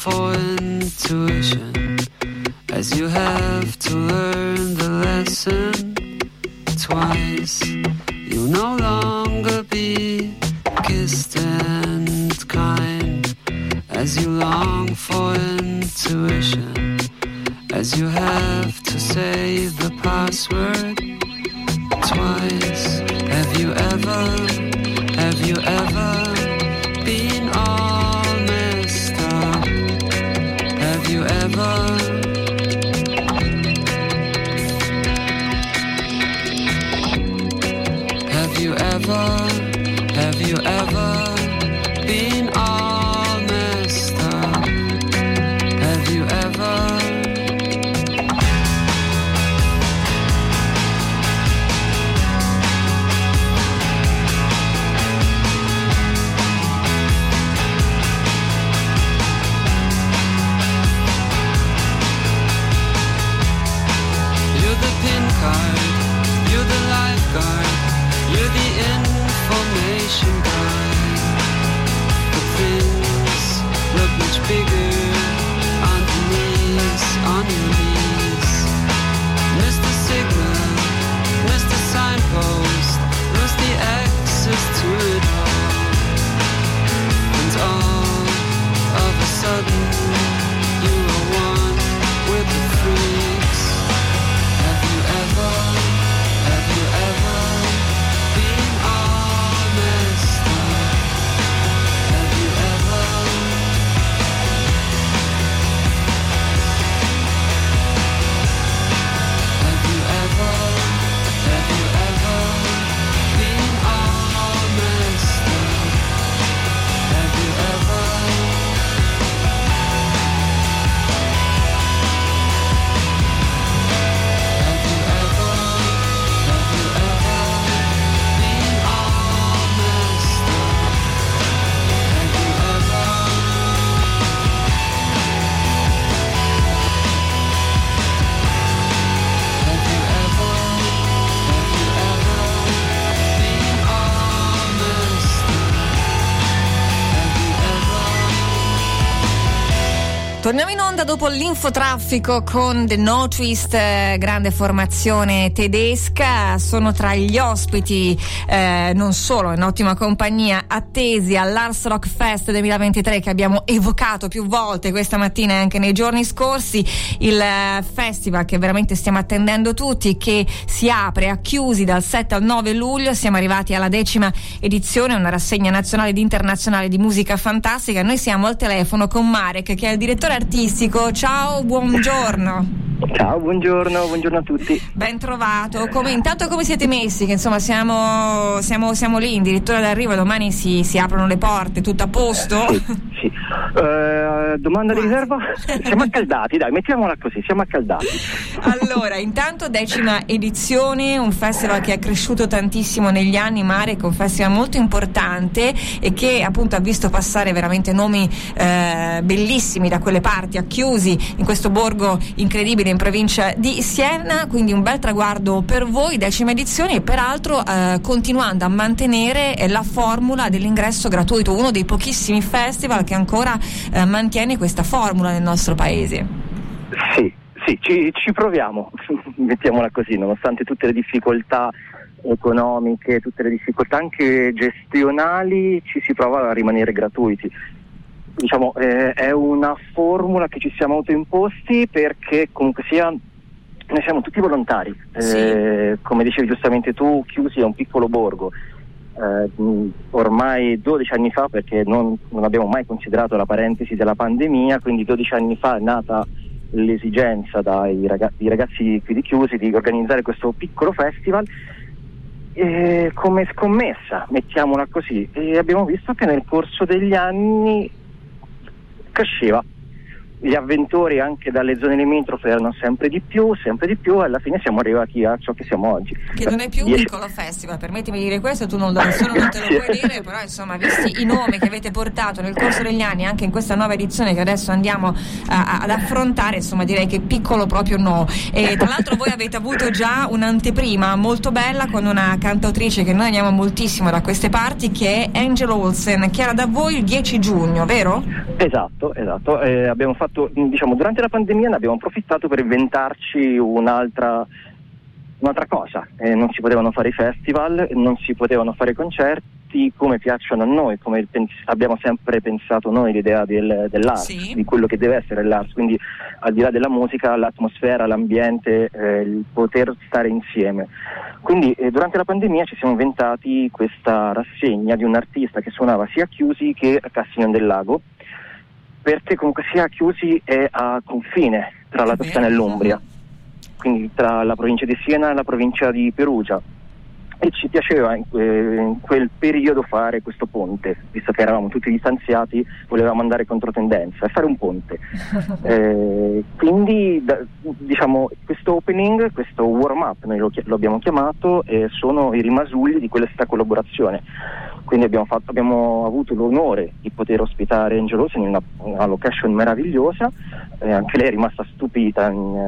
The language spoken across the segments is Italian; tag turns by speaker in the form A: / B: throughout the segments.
A: for intuition, as you have to learn the lesson twice. You'll no longer be kissed and kind, as you long for intuition, as you have to say the password twice. Have you ever been all messed up? Have you ever been all messed up? Have you ever? You're the pin card, you're the lifeguard, you're the information guy. But things look much bigger on your knees. Mr. Signal, Mr. Signpost, lose the access to it all. And all of a sudden you are one with the freaks. Have you ever been all messed up? Have you ever? Have you ever been all messed up? Have you ever? Have you ever been all messed up? Have you ever? Have you ever been all messed up? Have you ever?
B: Torniamo in onda dopo l'infotraffico con The No Twist, grande formazione tedesca. Sono tra gli ospiti, non solo, in ottima compagnia, attesi all'Ars Rock Fest 2023 che abbiamo evocato più volte questa mattina e anche nei giorni scorsi. Il festival che veramente stiamo attendendo tutti, che si apre a Chiusi dal 7 al 9 luglio. Siamo arrivati alla 10ª edizione, una rassegna nazionale ed internazionale di musica fantastica. Noi siamo al telefono con Marek, che è il direttore artistico. Ciao, buongiorno.
C: Ciao, buongiorno a tutti.
B: Ben trovato. Intanto come siete messi? Che insomma siamo lì, addirittura d'arrivo, domani si aprono le porte, tutto a posto?
C: Sì. Domanda di riserva? Siamo accaldati, dai, mettiamola così, siamo accaldati.
B: Allora, intanto 10ª edizione, un festival che è cresciuto tantissimo negli anni, Marek, un festival molto importante e che appunto ha visto passare veramente nomi bellissimi da quelle parti, a Chiusi, in questo borgo incredibile in provincia di Siena, quindi un bel traguardo per voi, 10ª edizione, e peraltro continuando a mantenere la formula dell'ingresso gratuito, uno dei pochissimi festival che ancora mantiene questa formula nel nostro paese.
C: Sì, ci proviamo, mettiamola così, nonostante tutte le difficoltà economiche, tutte le difficoltà anche gestionali, ci si prova a rimanere gratuiti. Diciamo, è una formula che ci siamo autoimposti perché comunque sia noi siamo tutti volontari.
B: Sì.
C: Come dicevi giustamente tu, Chiusi è un piccolo borgo, ormai 12 anni fa, perché non abbiamo mai considerato la parentesi della pandemia, quindi 12 anni fa è nata l'esigenza dai ragazzi qui di Chiusi di organizzare questo piccolo festival come scommessa, mettiamola così, e abbiamo visto che nel corso degli anni cresceva. gli avventori anche dalle zone limitrofe erano sempre di più, e alla fine siamo arrivati a ciò che siamo oggi.
B: Che non è più un piccolo festival, permettimi di dire questo, tu non te lo puoi dire, però insomma, visti i nomi che avete portato nel corso degli anni, anche in questa nuova edizione che adesso andiamo ad affrontare, insomma direi che piccolo proprio no. E tra l'altro voi avete avuto già un'anteprima molto bella con una cantautrice che noi amiamo moltissimo da queste parti, che è Angel Olsen, che era da voi il 10 giugno, vero?
C: Esatto. Abbiamo fatto, diciamo, durante la pandemia ne abbiamo approfittato per inventarci un'altra cosa. Non si potevano fare i festival, non si potevano fare concerti come piacciono a noi, come abbiamo sempre pensato noi l'idea dell'art,
B: sì,
C: di quello che deve essere l'art, quindi al di là della musica, l'atmosfera, l'ambiente, il poter stare insieme. Quindi durante la pandemia ci siamo inventati questa rassegna di un artista che suonava sia a Chiusi che a Castiglione del Lago, perché comunque sia Chiusi è a confine tra la Toscana e l'Umbria, quindi tra la provincia di Siena e la provincia di Perugia, e ci piaceva in quel periodo fare questo ponte, visto che eravamo tutti distanziati, volevamo andare contro tendenza e fare un ponte. Quindi diciamo questo opening, questo warm up noi lo abbiamo chiamato, sono i rimasugli di questa collaborazione. Quindi abbiamo avuto l'onore di poter ospitare Angel Olsen in una location meravigliosa, anche lei è rimasta stupita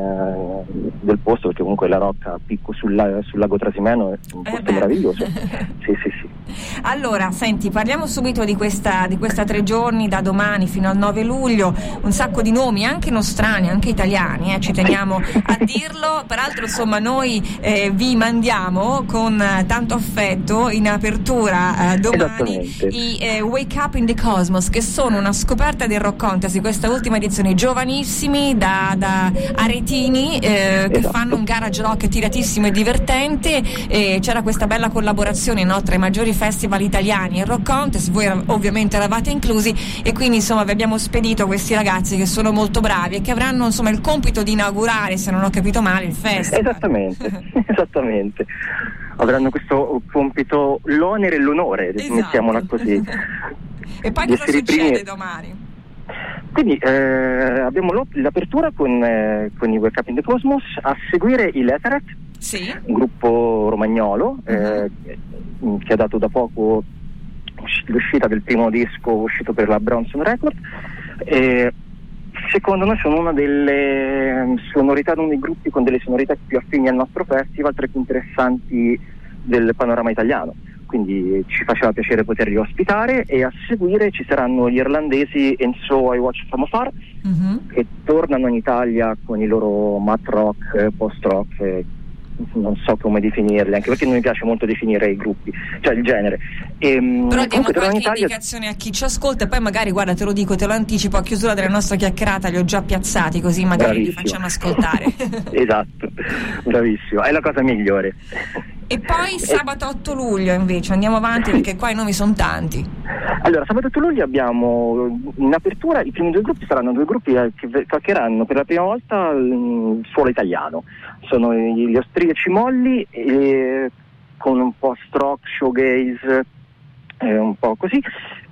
C: del posto, perché comunque la Rocca a picco sul lago Trasimeno è un posto meraviglioso. Sì.
B: Allora, senti, parliamo subito di questa 3 giorni, da domani fino al 9 luglio, un sacco di nomi, anche nostrani, anche italiani, ci teniamo a dirlo. Peraltro, insomma, noi vi mandiamo con tanto affetto in apertura domani i Wake Up in the Cosmos, che sono una scoperta del Rock Contest di questa ultima edizione, giovanissimi da aretini che fanno un garage rock tiratissimo e divertente. C'era questa bella collaborazione, no, tra i maggiori festival italiani e il Rock Contest, voi ovviamente eravate inclusi, e quindi insomma vi abbiamo spedito questi ragazzi che sono molto bravi e che avranno insomma il compito di inaugurare, se non ho capito male, il festival.
C: Esattamente. Avranno questo compito, l'onere e l'onore, mettiamola così.
B: E poi cosa succede domani?
C: Quindi abbiamo l'apertura con i Wake Up in the Cosmos, a seguire i Leteret,
B: sì,
C: un gruppo romagnolo che ha dato da poco l'uscita del primo disco uscito per la Bronson Record. Secondo noi sono una delle sonorità, uno dei gruppi con delle sonorità più affini al nostro festival, tra i più interessanti del panorama italiano, quindi ci faceva piacere poterli ospitare. E a seguire ci saranno gli irlandesi And So I Watch From Afar, che tornano in Italia con i loro mat rock, post rock, non so come definirli, anche perché non mi piace molto definire i gruppi, cioè il genere.
B: Però diamo qualche indicazione a chi ci ascolta, e poi magari, guarda, te lo dico, te lo anticipo, a chiusura della nostra chiacchierata li ho già piazzati, così magari li facciamo ascoltare.
C: Esatto, bravissimo, è la cosa migliore.
B: E poi sabato 8 luglio invece andiamo avanti, perché qua i nomi sono tanti.
C: Allora, sabato 8 luglio abbiamo in apertura i primi 2 gruppi, saranno 2 gruppi che toccheranno per la prima volta il suolo italiano. Sono gli Austriaci Molli, con un po' rock, showgaze, un po' così,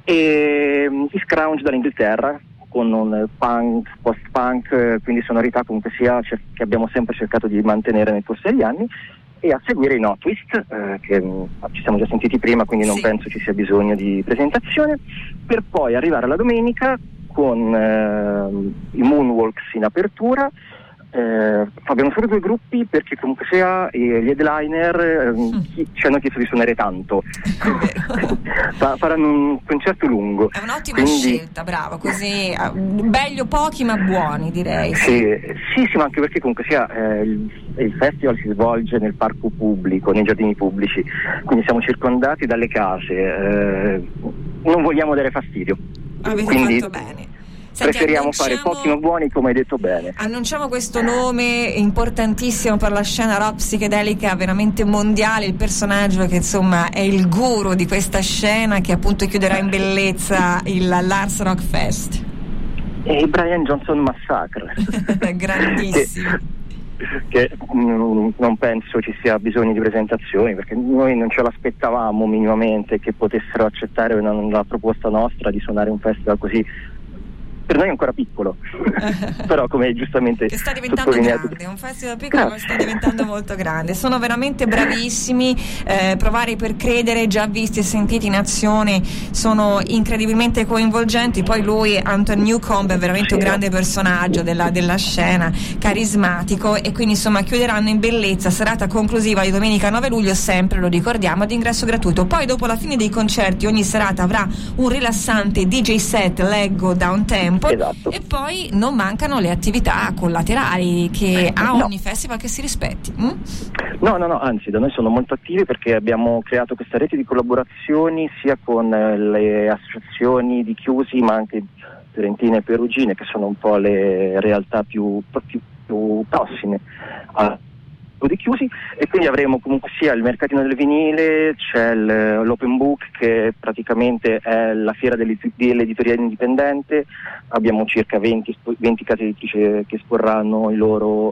C: e i Scrounge dall'Inghilterra con un punk, post-punk, quindi sonorità comunque sia che abbiamo sempre cercato di mantenere nel corso degli anni. E a seguire i No Twist, che ci siamo già sentiti prima, quindi non penso ci sia bisogno di presentazione, per poi arrivare alla domenica con i Moonwalks in apertura. Abbiamo solo 2 gruppi perché comunque sia gli headliner ci hanno chiesto di suonare tanto. Faranno un concerto lungo.
B: È un'ottima scelta, bravo, così meglio pochi ma buoni, direi.
C: Sì, ma anche perché comunque sia il festival si svolge nel parco pubblico, nei giardini pubblici, quindi siamo circondati dalle case, non vogliamo dare fastidio.
B: Avete fatto bene. Senti,
C: preferiamo fare pochi ma buoni, come hai detto bene.
B: Annunciamo questo nome importantissimo per la scena rock psichedelica veramente mondiale, il personaggio che insomma è il guru di questa scena, che appunto chiuderà in bellezza l'Ars Rock Fest.
C: E Brian Johnson Massacre.
B: Grandissimo.
C: Che non penso ci sia bisogno di presentazioni, perché noi non ce l'aspettavamo minimamente che potessero accettare una proposta nostra di suonare un festival così per noi è ancora piccolo, però come giustamente
B: che sta diventando
C: sottolineato,
B: grande, è un festival piccolo che sta diventando molto grande. Sono veramente bravissimi, provare per credere, già visti e sentiti in azione, sono incredibilmente coinvolgenti. Poi lui, Anton Newcomb, è veramente un grande personaggio della scena, carismatico, e quindi insomma chiuderanno in bellezza, serata conclusiva di domenica 9 luglio, sempre lo ricordiamo, ad ingresso gratuito. Poi dopo la fine dei concerti ogni serata avrà un rilassante DJ set, leggo, da un tempo,
C: esatto.
B: e poi non mancano le attività collaterali che ha ogni festival che si rispetti.
C: No, anzi, da noi sono molto attivi perché abbiamo creato questa rete di collaborazioni sia con le associazioni di Chiusi, ma anche Fiorentina e Perugine, che sono un po' le realtà più prossime a di Chiusi, e quindi avremo comunque sia il mercatino del vinile, c'è l'open book, che praticamente è la fiera dell'editoria indipendente. Abbiamo circa 20 case editrici che esporranno i loro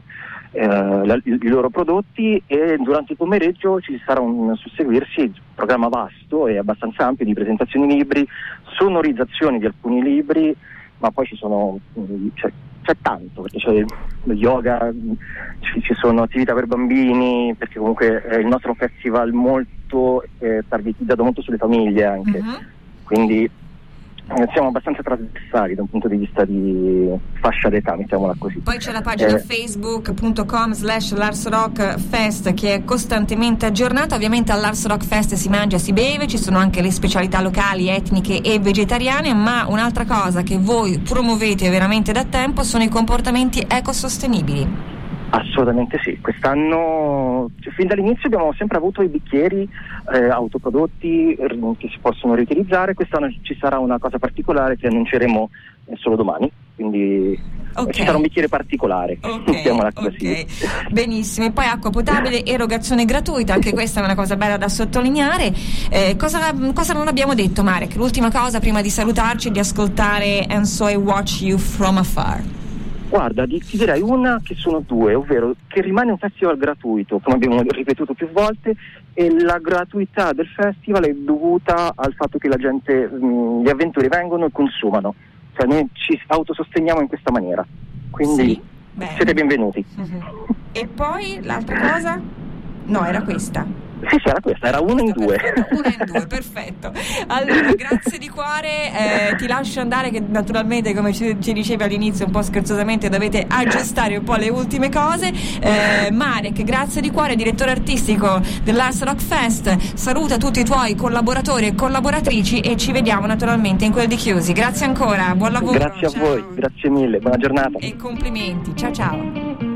C: prodotti, e durante il pomeriggio ci sarà un susseguirsi, un programma vasto e abbastanza ampio di presentazioni di libri, sonorizzazioni di alcuni libri, ma poi ci sono c'è tanto, perché c'è lo yoga, ci sono attività per bambini, perché comunque è il nostro festival molto targetizzato molto sulle famiglie anche, quindi siamo abbastanza trasversali da un punto di vista di fascia d'età, mettiamola così.
B: Poi c'è la pagina facebook.com/Lars Rock Fest, che è costantemente aggiornata. Ovviamente all'Lars Rock Fest si mangia e si beve, ci sono anche le specialità locali, etniche e vegetariane, ma un'altra cosa che voi promuovete veramente da tempo sono i comportamenti ecosostenibili.
C: Assolutamente sì, quest'anno fin dall'inizio abbiamo sempre avuto i bicchieri autoprodotti che si possono riutilizzare. Quest'anno ci sarà una cosa particolare che annunceremo solo domani, quindi ci sarà un bicchiere particolare, mettiamola così.
B: Benissimo. E poi acqua potabile, erogazione gratuita, anche questa è una cosa bella da sottolineare. Cosa non abbiamo detto, Marek? L'ultima cosa prima di salutarci è di ascoltare And So I Watch You From Afar.
C: Guarda, ti direi una che sono due, ovvero che rimane un festival gratuito, come abbiamo ripetuto più volte, e la gratuità del festival è dovuta al fatto che la gente, gli avventori vengono e consumano, cioè noi ci autososteniamo in questa maniera, quindi siete benvenuti.
B: E poi l'altra cosa? No, era questa.
C: Sì, era questa, era una in due.
B: Una in due, perfetto. Allora, grazie di cuore, ti lascio andare, che naturalmente, come ci dicevi all'inizio un po' scherzosamente, dovete aggiustare un po' le ultime cose. Marek, grazie di cuore, direttore artistico dell'Lars Rock Fest, saluta tutti i tuoi collaboratori e collaboratrici e ci vediamo naturalmente in quel di Chiusi. Grazie ancora, buon lavoro.
C: Grazie a voi, grazie mille, buona giornata.
B: E complimenti, ciao ciao.